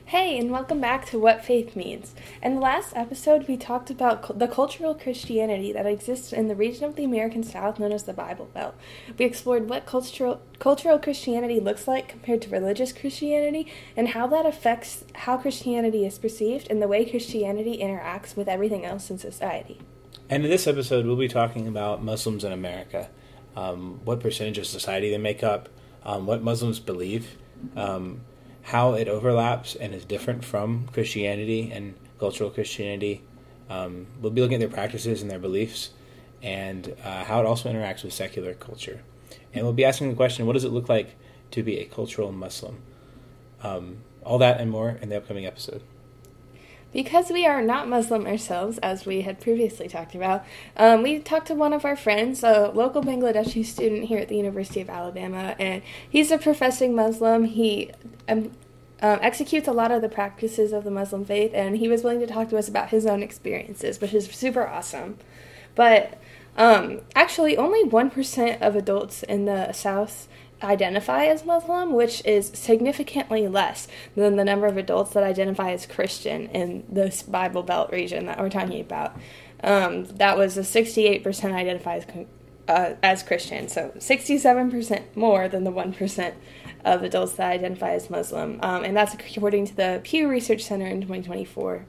Hey, and welcome back to What Faith Means. In the last episode, we talked about the cultural Christianity that exists in the region of the American South known as the Bible Belt. We explored what cultural Christianity looks like compared to religious Christianity and how that affects how Christianity is perceived and the way Christianity interacts with everything else in society. And in this episode, we'll be talking about Muslims in America, what percentage of society they make up, what Muslims believe, how it overlaps and is different from Christianity and cultural Christianity. We'll be looking at their practices and their beliefs and how it also interacts with secular culture. And we'll be asking the question, what does it look like to be a cultural Muslim? All that and more in the upcoming episode. Because we are not Muslim ourselves, as we had previously talked about, we talked to one of our friends, a local Bangladeshi student here at the University of Alabama, and he's a professing Muslim. He executes a lot of the practices of the Muslim faith, and he was willing to talk to us about his own experiences, which is super awesome. But actually, only 1% of adults in the South identify as Muslim, which is significantly less than the number of adults that identify as Christian in this Bible Belt region that we're talking about. That was a 68% identify as Christian, so 67% more than the 1% of adults that identify as Muslim, and that's according to the Pew Research Center in 2024.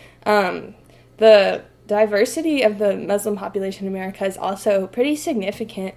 The diversity of the Muslim population in America is also pretty significant.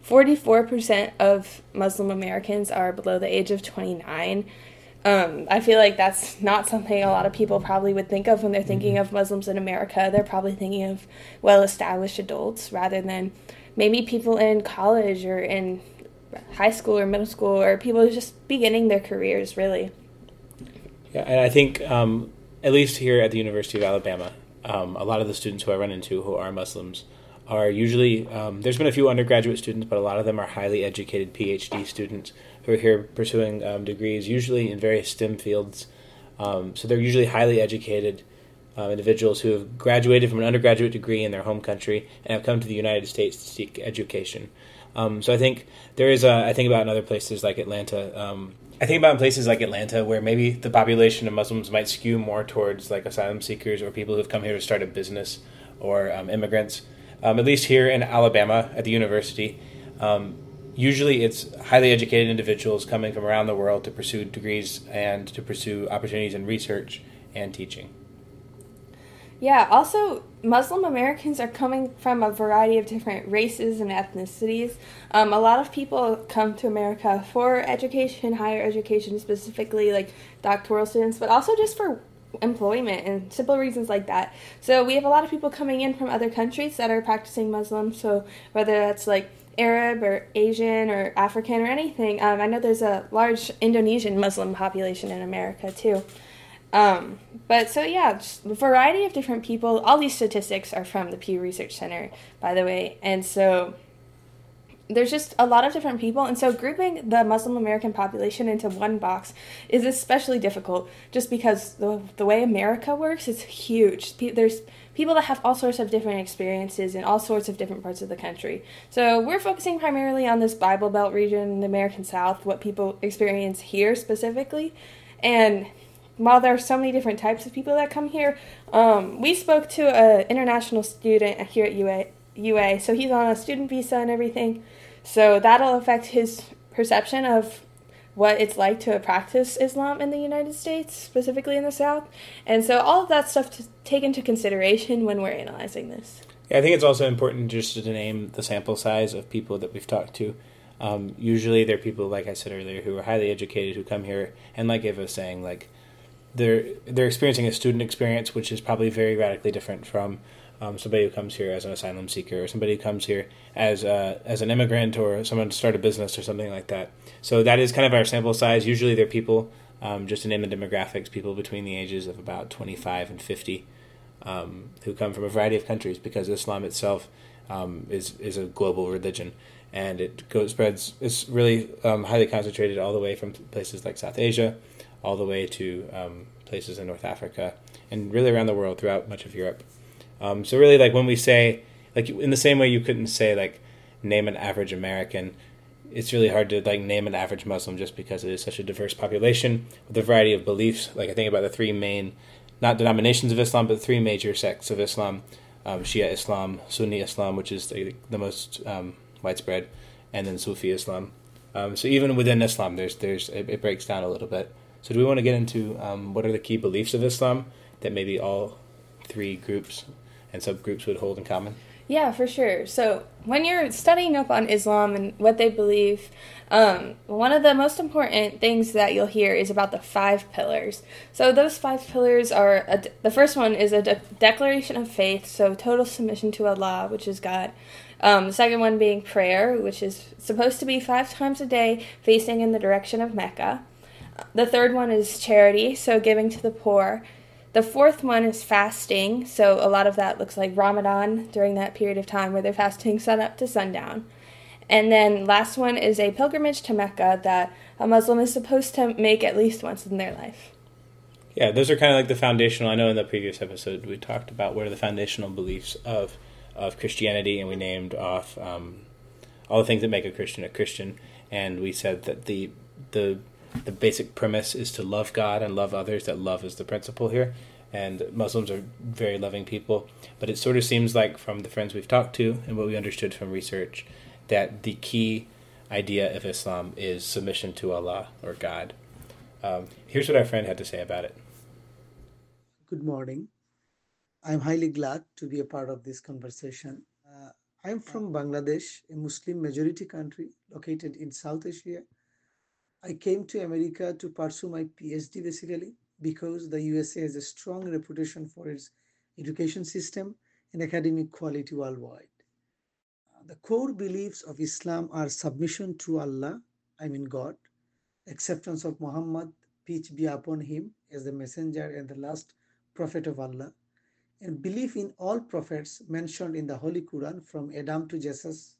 44% of Muslim Americans are below the age of 29. I feel like that's not something a lot of people probably would think of when they're thinking of Muslims in America. They're probably thinking of well-established adults rather than maybe people in college or in high school or middle school or people just beginning their careers, really. Yeah, and I think, at least here at the University of Alabama, a lot of the students who I run into who are Muslims are usually, there's been a few undergraduate students, but a lot of them are highly educated PhD students who are here pursuing degrees, usually in various STEM fields. So they're usually highly educated individuals who have graduated from an undergraduate degree in their home country and have come to the United States to seek education. So I think there is I think about in other places like Atlanta. I think about in places like Atlanta where maybe the population of Muslims might skew more towards like asylum seekers or people who have come here to start a business or immigrants. At least here in Alabama at the university, usually it's highly educated individuals coming from around the world to pursue degrees and to pursue opportunities in research and teaching. Yeah, also, Muslim Americans are coming from a variety of different races and ethnicities. A lot of people come to America for education, higher education specifically, like doctoral students, but also just for employment and simple reasons like that. So we have a lot of people coming in from other countries that are practicing Muslim, so whether that's like Arab or Asian or African or anything. I know there's a large Indonesian Muslim population in America too. But so yeah, just a variety of different people. All these statistics are from the Pew Research Center, by the way, and so there's just a lot of different people, and so grouping the Muslim American population into one box is especially difficult just because the way America works is huge. There's people that have all sorts of different experiences in all sorts of different parts of the country. So we're focusing primarily on this Bible Belt region, the American South, what people experience here specifically. And while there are so many different types of people that come here, we spoke to an international student here at UA, so he's on a student visa and everything. So that'll affect his perception of what it's like to practice Islam in the United States, specifically in the South. And so all of that stuff to take into consideration when we're analyzing this. Yeah, I think it's also important just to name the sample size of people that we've talked to. Usually they're people, like I said earlier, who are highly educated, who come here, and like Eva was saying, like they're experiencing a student experience, which is probably very radically different from somebody who comes here as an asylum seeker or somebody who comes here as an immigrant or someone to start a business or something like that. So that is kind of our sample size. Usually they're people, just to name the demographics, people between the ages of about 25 and 50 who come from a variety of countries because Islam itself is a global religion. And it spreads. It's really highly concentrated all the way from places like South Asia all the way to places in North Africa and really around the world throughout much of Europe. So really, like when we say, like in the same way you couldn't say like name an average American, it's really hard to like name an average Muslim just because it is such a diverse population with a variety of beliefs. Like I think about the three main, not denominations of Islam, but three major sects of Islam: Shia Islam, Sunni Islam, which is the most widespread, and then Sufi Islam. So even within Islam, it breaks down a little bit. So do we want to get into what are the key beliefs of Islam that maybe all three groups and subgroups would hold in common? Yeah, for sure. So when you're studying up on Islam and what they believe, one of the most important things that you'll hear is about the 5 pillars. So those 5 pillars are, the first one is a declaration of faith, so total submission to Allah, which is God. The second one being prayer, which is supposed to be 5 times a day facing in the direction of Mecca. The third one is charity, so giving to the poor. The fourth one is fasting, so a lot of that looks like Ramadan during that period of time where they're fasting sun up to sundown. And then last one is a pilgrimage to Mecca that a Muslim is supposed to make at least once in their life. Yeah, those are kind of like the foundational. I know in the previous episode we talked about what are the foundational beliefs of Christianity, and we named off all the things that make a Christian, and we said that the basic premise is to love God and love others, that love is the principle here. And Muslims are very loving people. But it sort of seems like from the friends we've talked to and what we understood from research that the key idea of Islam is submission to Allah or God. Here's what our friend had to say about it. Good morning. I'm highly glad to be a part of this conversation. I'm from Bangladesh, a Muslim majority country located in South Asia. I came to America to pursue my PhD basically because the USA has a strong reputation for its education system and academic quality worldwide. The core beliefs of Islam are submission to Allah, I mean God, acceptance of Muhammad, peace be upon him, as the messenger and the last prophet of Allah, and belief in all prophets mentioned in the Holy Quran from Adam to Jesus,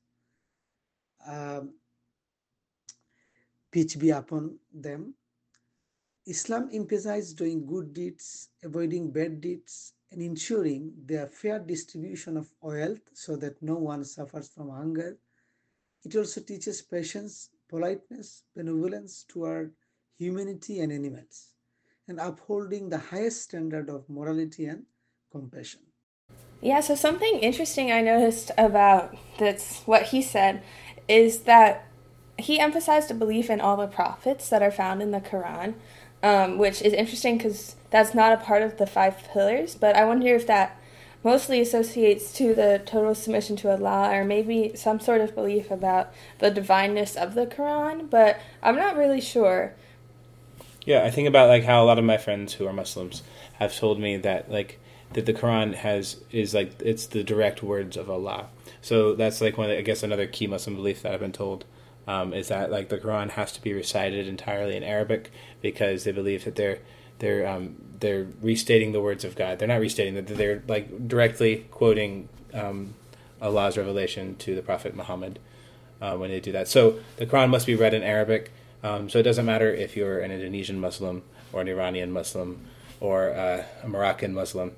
peace be upon them. Islam emphasizes doing good deeds, avoiding bad deeds, and ensuring the fair distribution of wealth so that no one suffers from hunger. It also teaches patience, politeness, benevolence toward humanity and animals, and upholding the highest standard of morality and compassion. Yeah, so something interesting I noticed about that's what he said is that he emphasized a belief in all the prophets that are found in the Quran, which is interesting because that's not a part of the 5 pillars, but I wonder if that mostly associates to the total submission to Allah or maybe some sort of belief about the divineness of the Quran, but I'm not really sure. Yeah, I think about like how a lot of my friends who are Muslims have told me that that the Quran is it's the direct words of Allah. So that's like I guess another key Muslim belief that I've been told is that like the Quran has to be recited entirely in Arabic because they believe that they're restating the words of God. They're not restating that they're like directly quoting Allah's revelation to the Prophet Muhammad when they do that. So the Quran must be read in Arabic. So it doesn't matter if you're an Indonesian Muslim or an Iranian Muslim or a Moroccan Muslim.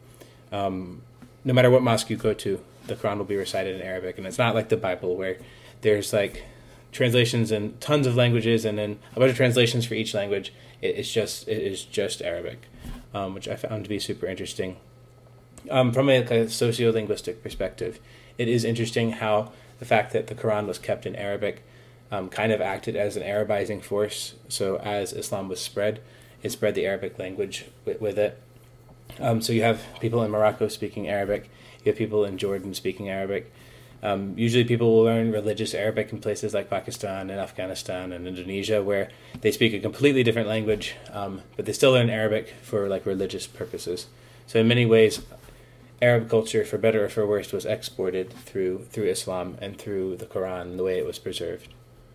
No matter what mosque you go to, the Quran will be recited in Arabic. And it's not like the Bible where there's like translations in tons of languages and then a bunch of translations for each language. It is just Arabic, which I found to be super interesting. From a sociolinguistic perspective, it is interesting how the fact that the Quran was kept in Arabic kind of acted as an Arabizing force. So as Islam was spread, it spread the Arabic language with it. So you have people in Morocco speaking Arabic. You have people in Jordan speaking Arabic. Usually people will learn religious Arabic in places like Pakistan and Afghanistan and Indonesia where they speak a completely different language, but they still learn Arabic for like religious purposes. So in many ways, Arab culture, for better or for worse, was exported through Islam and through the Quran and the way it was preserved.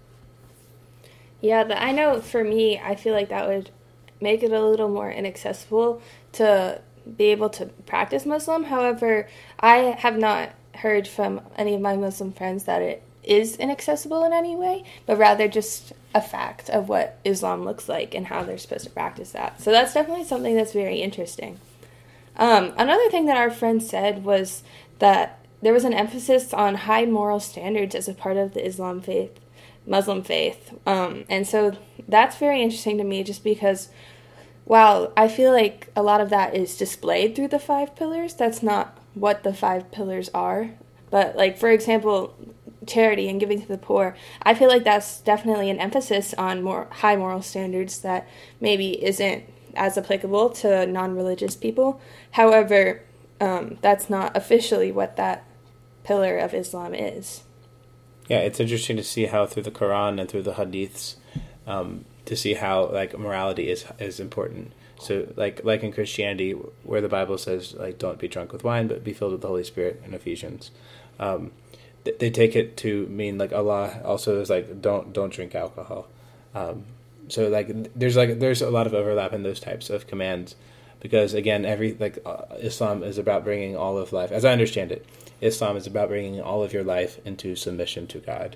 Yeah, I know for me, I feel like that would make it a little more inaccessible to be able to practice Muslim. However, I have not heard from any of my Muslim friends that it is inaccessible in any way, but rather just a fact of what Islam looks like and how they're supposed to practice that. So that's definitely something that's very interesting. Another thing that our friend said was that there was an emphasis on high moral standards as a part of the Islam faith. Muslim faith. And so that's very interesting to me just because while I feel like a lot of that is displayed through the 5 pillars, that's not what the 5 pillars are. But, like, for example, charity and giving to the poor, I feel like that's definitely an emphasis on more high moral standards that maybe isn't as applicable to non-religious people. However, that's not officially what that pillar of Islam is. Yeah, it's interesting to see how through the Quran and through the Hadiths, to see how like morality is important. So like in Christianity, where the Bible says like don't be drunk with wine, but be filled with the Holy Spirit in Ephesians, they take it to mean like Allah also is like don't drink alcohol. So like there's a lot of overlap in those types of commands, because again Islam is about bringing all of life, as I understand it. Islam is about bringing all of your life into submission to God.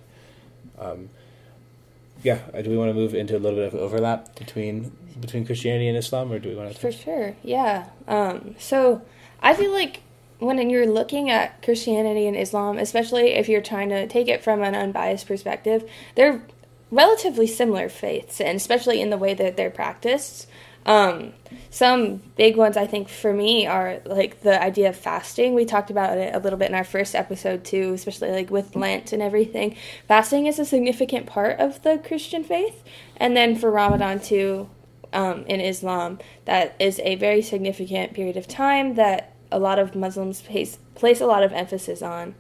Do we want to move into a little bit of overlap between Christianity and Islam, or do we want to? For sure, yeah. So I feel like when you're looking at Christianity and Islam, especially if you're trying to take it from an unbiased perspective, they're relatively similar faiths, and especially in the way that they're practiced. Some big ones I think for me are like the idea of fasting. We talked about it a little bit in our first episode too, especially like with Lent and everything. Fasting is a significant part of the Christian faith. And then for Ramadan too, in Islam, that is a very significant period of time that a lot of Muslims place a lot of emphasis on.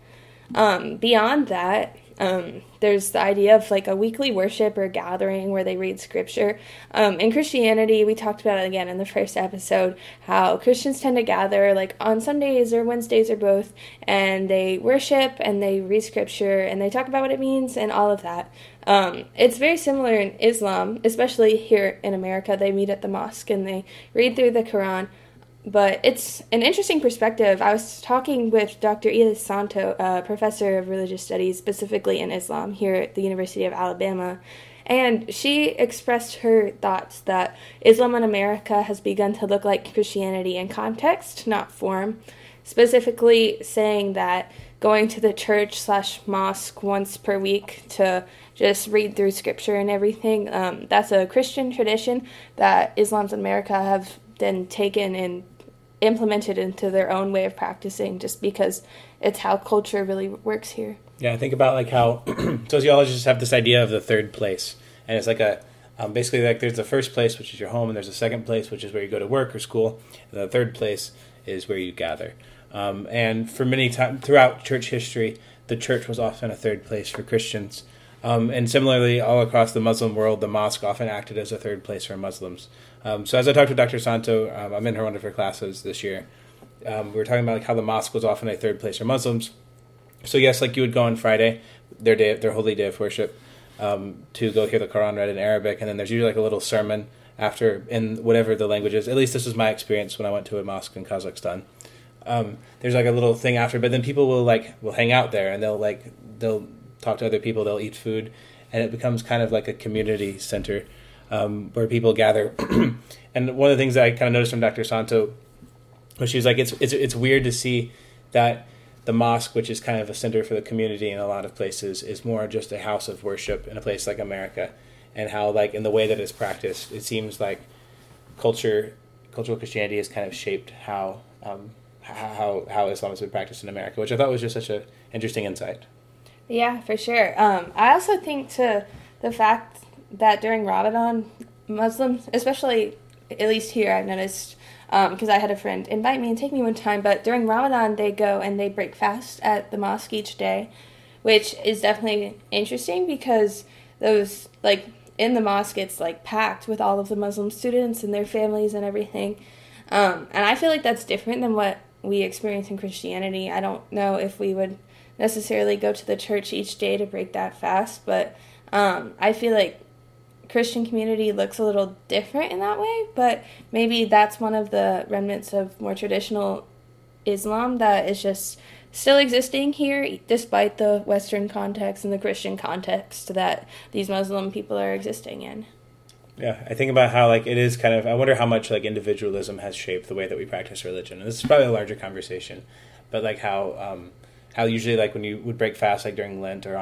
Beyond that, there's the idea of like a weekly worship or gathering where they read scripture. In Christianity, we talked about it again in the first episode, how Christians tend to gather like on Sundays or Wednesdays or both, and they worship and they read scripture and they talk about what it means and all of that. It's very similar in Islam, especially here in America. They meet at the mosque and they read through the Quran. But it's an interesting perspective. I was talking with Dr. Edith Santo, a professor of religious studies, specifically in Islam, here at the University of Alabama, and she expressed her thoughts that Islam in America has begun to look like Christianity in context, not form, specifically saying that going to the church/mosque once per week to just read through scripture and everything, that's a Christian tradition that Islams in America have then taken and implemented into their own way of practicing, just because it's how culture really works here. Yeah, I think about like how sociologists have this idea of the third place, and it's like basically like there's the first place, which is your home, and there's a second place, which is where you go to work or school, and the third place is where you gather. And for many times throughout church history, the church was often a third place for Christians. And similarly, all across the Muslim world, the mosque often acted as a third place for Muslims. So as I talked to Dr. Santo, I'm in one of her classes this year, we were talking about like how the mosque was often a third place for Muslims. So yes, like you would go on Friday, their holy day of worship, to go hear the Quran read in Arabic, and then there's usually like a little sermon after in whatever the language is. At least this was my experience when I went to a mosque in Kazakhstan. There's like a little thing after, but then people will hang out there, and they'll talk to other people, they'll eat food, and it becomes kind of like a community center where people gather. And one of the things that I kind of noticed from Dr. Santo was she was like, it's weird to see that the mosque, which is kind of a center for the community in a lot of places, is more just a house of worship in a place like America, and how like in the way that it's practiced, it seems like cultural Christianity has kind of shaped how Islam has been practiced in America, which I thought was just such an interesting insight. Yeah, for sure. I also think to the fact that during Ramadan, Muslims, especially at least here I've noticed, because I had a friend invite me and take me one time, but during Ramadan they go and they break fast at the mosque each day, which is definitely interesting because those, like, in the mosque it's like packed with all of the Muslim students and their families and everything. And I feel like that's different than what we experience in Christianity. I don't know if we would necessarily go to the church each day to break that fast, but I feel like Christian community looks a little different in that way, but maybe that's one of the remnants of more traditional Islam that is just still existing here despite the Western context and the Christian context that these Muslim people are existing in. Yeah, I think about how like it is kind of, I wonder how much like individualism has shaped the way that we practice religion. And this is probably a larger conversation, but like how usually like when you would break fast like during Lent or on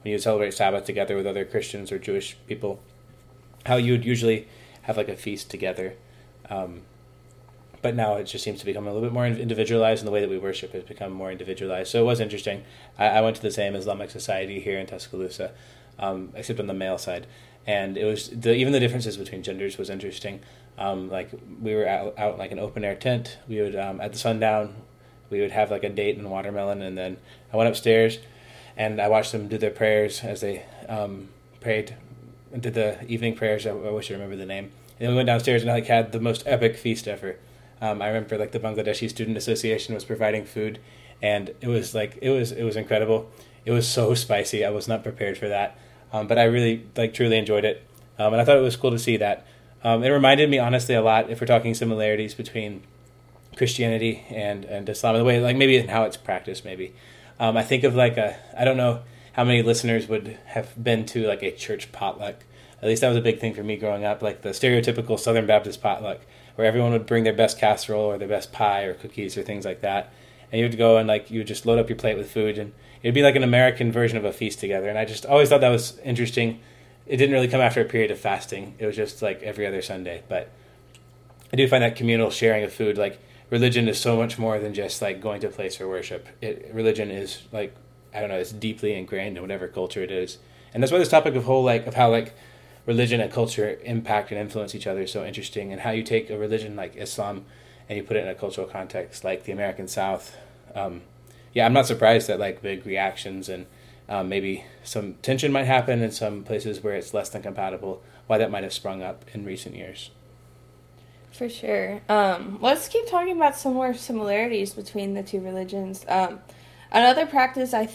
when you would celebrate Sabbath together with other Christians or Jewish people, how you would usually have like a feast together. But now it just seems to become a little bit more individualized, and the way that we worship has become more individualized. So it was interesting. I went to the same Islamic society here in Tuscaloosa, except on the male side. And it was even the differences between genders was interesting. Like we were out like an open air tent. We would at the sundown, we would have like a date and watermelon, and then I went upstairs and I watched them do their prayers as they prayed, did the evening prayers. I wish I remember the name. And then we went downstairs and like had the most epic feast ever. I remember like the Bangladeshi Student Association was providing food, and it was incredible. It was so spicy. I was not prepared for that, but I really truly enjoyed it, and I thought it was cool to see that. It reminded me honestly a lot, if we're talking similarities between Christianity and Islam, the way maybe in how it's practiced. Maybe I think of I don't know how many listeners would have been to like a church potluck. At least that was a big thing for me growing up, like the stereotypical Southern Baptist potluck, where everyone would bring their best casserole or their best pie or cookies or things like that. And you would go and you would just load up your plate with food, and it'd be like an American version of a feast together. And I just always thought that was interesting. It didn't really come after a period of fasting. It was just like every other Sunday. But I do find that communal sharing of food, religion is so much more than just going to a place for worship. Religion is I don't know, it's deeply ingrained in whatever culture it is. And that's why this topic of how religion and culture impact and influence each other is so interesting, and how you take a religion like Islam and you put it in a cultural context like the American South. I'm not surprised that big reactions and maybe some tension might happen in some places where it's less than compatible, why that might have sprung up in recent years. For sure. Let's keep talking about some more similarities between the two religions. Another practice that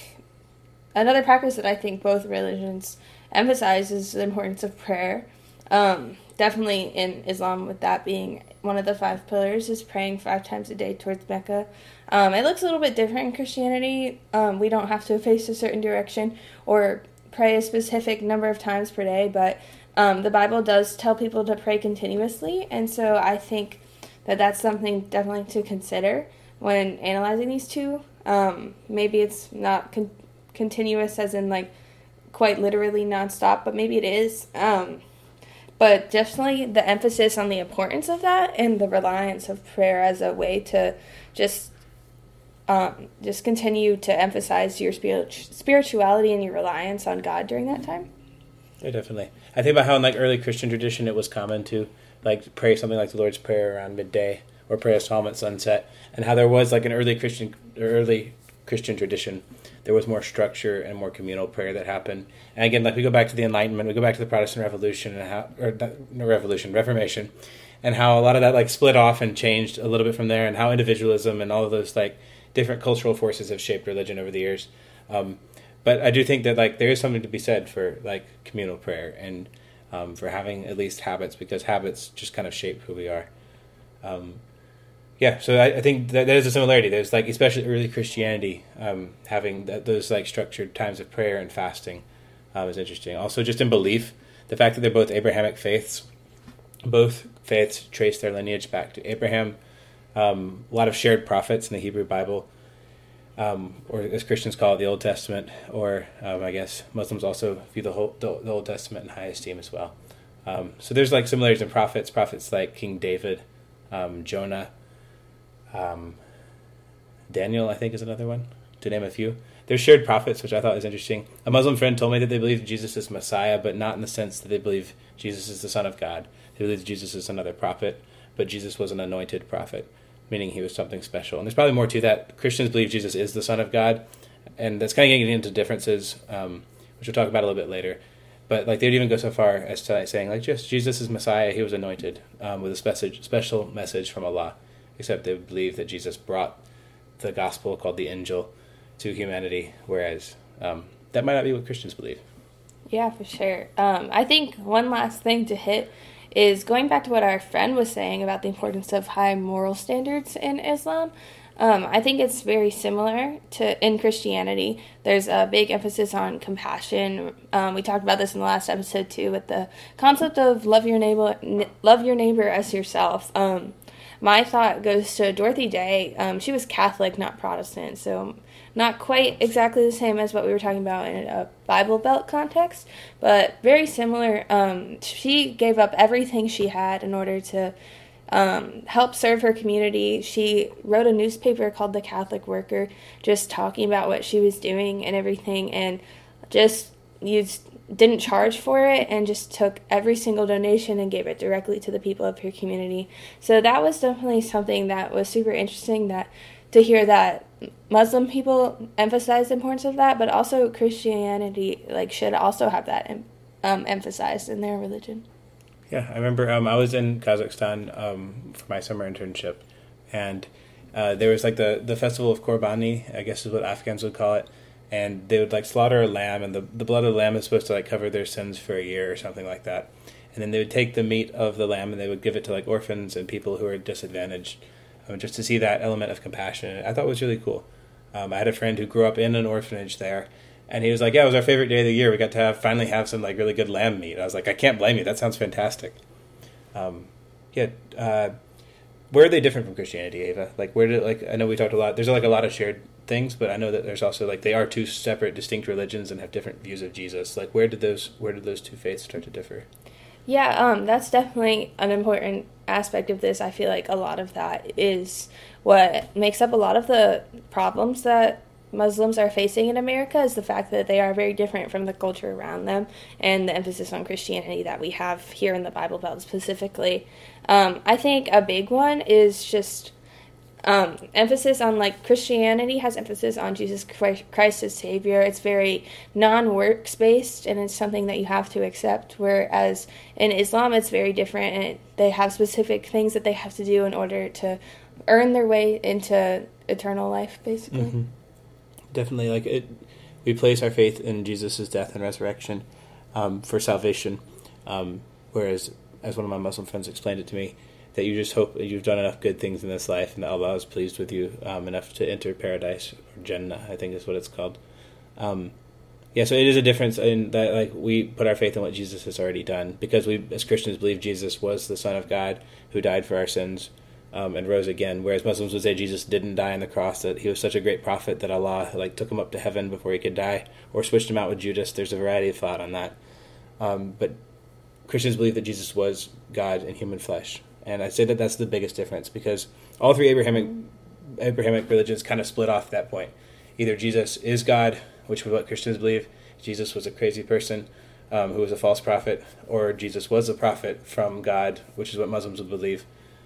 I think both religions emphasize is the importance of prayer. Definitely in Islam, with that being one of the 5 pillars, is praying 5 times a day towards Mecca. It looks a little bit different in Christianity. We don't have to face a certain direction or pray a specific number of times per day, but the Bible does tell people to pray continuously, and so I think that that's something definitely to consider when analyzing these two. Maybe it's not continuous as in quite literally nonstop, but maybe it is. But definitely the emphasis on the importance of that and the reliance of prayer as a way to just continue to emphasize your spirituality and your reliance on God during that time. Yeah, definitely. I think about how in early Christian tradition it was common to pray something like the Lord's Prayer around midday or pray a psalm at sunset, and how there was an early Christian tradition. There was more structure and more communal prayer that happened. And again, we go back to the Enlightenment, we go back to the Protestant Revolution Reformation, and how a lot of that split off and changed a little bit from there, and how individualism and all of those different cultural forces have shaped religion over the years. But I do think that there is something to be said for communal prayer and for having at least habits, because habits just kind of shape who we are. So I think that there's a similarity. There's especially early Christianity, having those structured times of prayer and fasting is interesting. Also, just in belief, the fact that they're both Abrahamic faiths, both faiths trace their lineage back to Abraham. A lot of shared prophets in the Hebrew Bible, or as Christians call it, the Old Testament, or I guess Muslims also view the Old Testament in high esteem as well. So there's similarities in prophets like King David, Jonah. Daniel, I think, is another one, to name a few. There's shared prophets, which I thought was interesting. A Muslim friend told me that they believe Jesus is Messiah, but not in the sense that they believe Jesus is the Son of God. They believe Jesus is another prophet, but Jesus was an anointed prophet, meaning he was something special. And there's probably more to that. Christians believe Jesus is the Son of God, and that's kind of getting into differences, which we'll talk about a little bit later. But they'd even go so far as to saying, just Jesus is Messiah, he was anointed with a special message from Allah. Except they believe that Jesus brought the gospel called the Injil to humanity, whereas that might not be what Christians believe. Yeah, for sure. I think one last thing to hit is going back to what our friend was saying about the importance of high moral standards in Islam. I think it's very similar to in Christianity. There's a big emphasis on compassion. We talked about this in the last episode too, with the concept of love your neighbor as yourself. My thought goes to Dorothy Day. She was Catholic, not Protestant, so not quite exactly the same as what we were talking about in a Bible Belt context, but very similar. She gave up everything she had in order to help serve her community. She wrote a newspaper called The Catholic Worker, just talking about what she was doing and everything, and just didn't charge for it, and just took every single donation and gave it directly to the people of her community. So that was definitely something that was super interesting, that to hear that Muslim people emphasize the importance of that, but also Christianity should also have that emphasized in their religion. Yeah, I remember I was in Kazakhstan for my summer internship, and there was the festival of Korbani, I guess is what Afghans would call it, and they would slaughter a lamb, and the blood of the lamb is supposed to cover their sins for a year or something like that. And then they would take the meat of the lamb and they would give it to orphans and people who are disadvantaged, just to see that element of compassion. I thought it was really cool. I had a friend who grew up in an orphanage there, and he was like, yeah, it was our favorite day of the year. We got to finally have some really good lamb meat. I was like, I can't blame you. That sounds fantastic. Where are they different from Christianity, Ava? Where did I know we talked a lot. There's a lot of shared things, but I know that there's also they are two separate, distinct religions and have different views of Jesus. Where did those two faiths start to differ? Yeah, that's definitely an important aspect of this. I feel like a lot of that is what makes up a lot of the problems that Muslims are facing in America, is the fact that they are very different from the culture around them, and the emphasis on Christianity that we have here in the Bible Belt specifically. I think a big one is just emphasis on Christianity has emphasis on Jesus Christ as Savior. It's very non-works based, and it's something that you have to accept, whereas in Islam it's very different, and they have specific things that they have to do in order to earn their way into eternal life, basically. Mm-hmm. Definitely, we place our faith in Jesus' death and resurrection for salvation, whereas, as one of my Muslim friends explained it to me, that you just hope that you've done enough good things in this life and that Allah is pleased with you enough to enter paradise, or Jannah, I think is what it's called. So it is a difference in that we put our faith in what Jesus has already done, because we as Christians believe Jesus was the Son of God who died for our sins and rose again, whereas Muslims would say Jesus didn't die on the cross, that he was such a great prophet that Allah took him up to heaven before he could die, or switched him out with Judas. There's a variety of thought on that. But Christians believe that Jesus was God in human flesh. And I say that that's the biggest difference, because all three Abrahamic religions kind of split off at that point. Either Jesus is God, which is what Christians believe, Jesus was a crazy person who was a false prophet, or Jesus was a prophet from God, which is what Muslims would believe.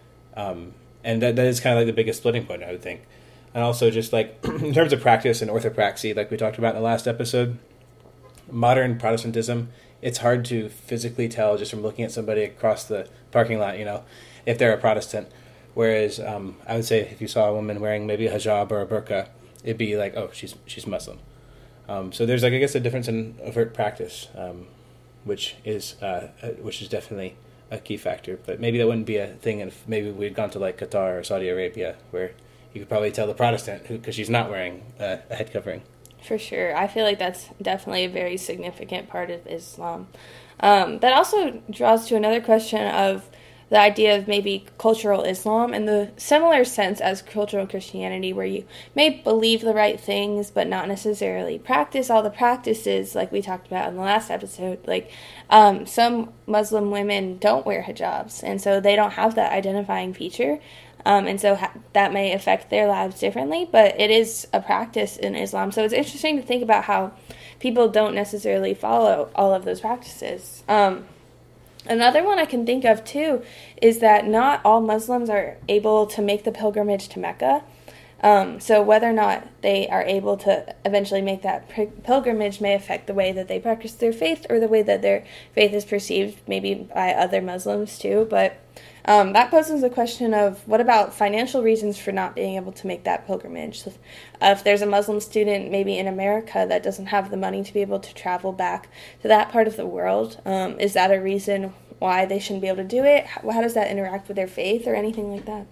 And that is kind of the biggest splitting point, I would think. And also just in terms of practice and orthopraxy, like we talked about in the last episode, modern Protestantism, it's hard to physically tell just from looking at somebody across the parking lot, if they're a Protestant. Whereas I would say if you saw a woman wearing maybe a hijab or a burqa, it'd be oh, she's Muslim. So there's I guess a difference in overt practice, which is definitely a key factor. But maybe that wouldn't be a thing if maybe we'd gone to Qatar or Saudi Arabia, where you could probably tell the Protestant because she's not wearing a head covering. For sure. I feel like that's definitely a very significant part of Islam. That also draws to another question of the idea of maybe cultural Islam in the similar sense as cultural Christianity, where you may believe the right things but not necessarily practice all the practices like we talked about in the last episode. Some Muslim women don't wear hijabs, and so they don't have that identifying feature. And so that may affect their lives differently, but it is a practice in Islam. So it's interesting to think about how people don't necessarily follow all of those practices. Another one I can think of, too, is that not all Muslims are able to make the pilgrimage to Mecca. So whether or not they are able to eventually make that pilgrimage may affect the way that they practice their faith, or the way that their faith is perceived maybe by other Muslims, too. But that poses a question of, what about financial reasons for not being able to make that pilgrimage? If there's a Muslim student maybe in America that doesn't have the money to be able to travel back to that part of the world, is that a reason why they shouldn't be able to do it? How does that interact with their faith or anything like that?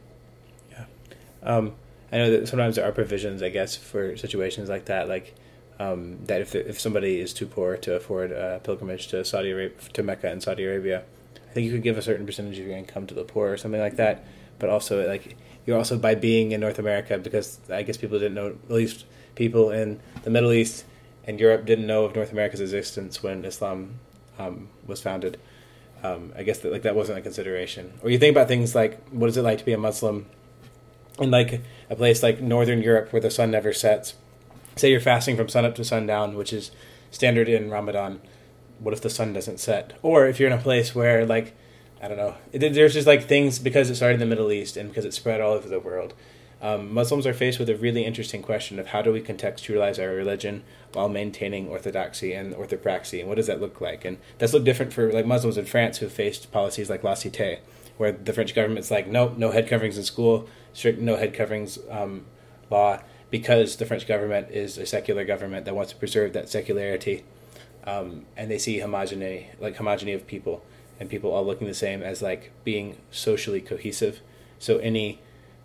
Yeah. I know that sometimes there are provisions, I guess, for situations like that, that if somebody is too poor to afford a pilgrimage to Mecca and Saudi Arabia, I think you could give a certain percentage of your income to the poor or something like that. but also like you're also by being in North America, because I guess people didn't know, at least people in the Middle East and Europe didn't know of North America's existence when Islam was founded. I guess that wasn't a consideration. Or you think about things like, what is it like to be a Muslim in like a place like Northern Europe where the sun never sets? Say you're fasting from sunup to sundown, which is standard in Ramadan. What if the sun doesn't set? Or if you're in a place where, like, I don't know, there's just like things, because it started in the Middle East and because it spread all over the world. Muslims are faced with a really interesting question of how do we contextualize our religion while maintaining orthodoxy and orthopraxy, and what does that look like? And that's looked different for like Muslims in France who faced policies like La Cité, where the French government's like, nope, no head coverings in school, strict no head coverings law, because the French government is a secular government that wants to preserve that secularity, and they see homogeny of people, and people all looking the same as like being socially cohesive. So anything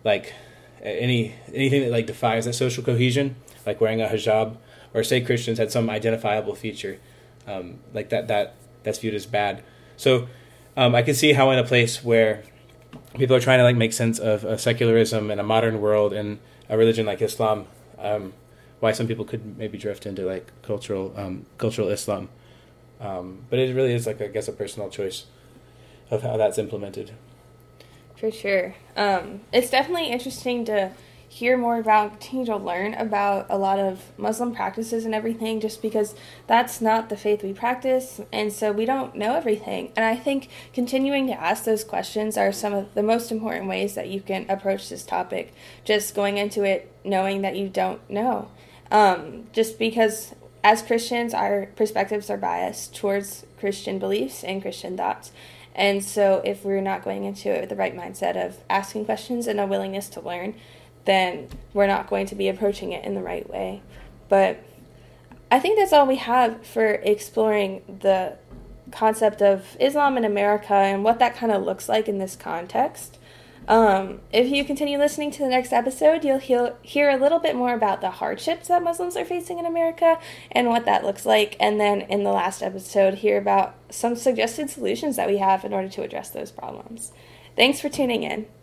that like defies that social cohesion, like wearing a hijab, or say Christians had some identifiable feature, like that's viewed as bad. So I can see how in a place where people are trying to like make sense of secularism in a modern world and a religion like Islam, why some people could maybe drift into like cultural Islam. But it really is like, I guess, a personal choice of how that's implemented. For sure. It's definitely interesting to hear more about, continue to learn about a lot of Muslim practices and everything, just because that's not the faith we practice, and so we don't know everything. And I think continuing to ask those questions are some of the most important ways that you can approach this topic, just going into it knowing that you don't know. Just because as Christians, our perspectives are biased towards Christian beliefs and Christian thoughts. And so if we're not going into it with the right mindset of asking questions and a willingness to learn, then we're not going to be approaching it in the right way. But I think that's all we have for exploring the concept of Islam in America and what that kind of looks like in this context. If you continue listening to the next episode, you'll hear a little bit more about the hardships that Muslims are facing in America and what that looks like. And then in the last episode, hear about some suggested solutions that we have in order to address those problems. Thanks for tuning in.